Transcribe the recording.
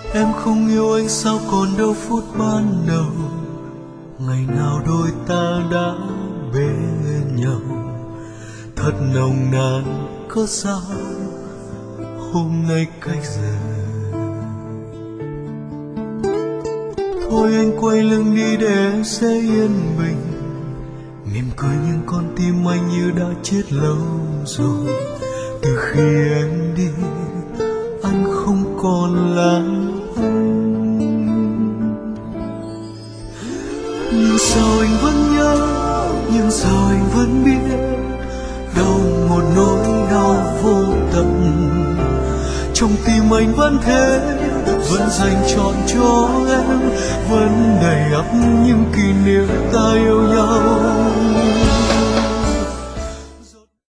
Em không yêu anh sao còn đâu phút ban đầu, ngày nào đôi ta đã bên nhau. Thật nồng nàn có sao hôm nay cách giờ. Thôi anh quay lưng đi để em sẽ yên bình, mỉm cười nhưng con tim anh như đã chết lâu rồi. Từ khi em đi anh không còn là anh. Nhưng sao anh vẫn nhớ, nhưng sao anh vẫn biết đau một nỗi đau vô tận. Trong tim anh vẫn thế, vẫn dành trọn cho em, vẫn đầy ắp những kỷ niệm ta yêu nhau.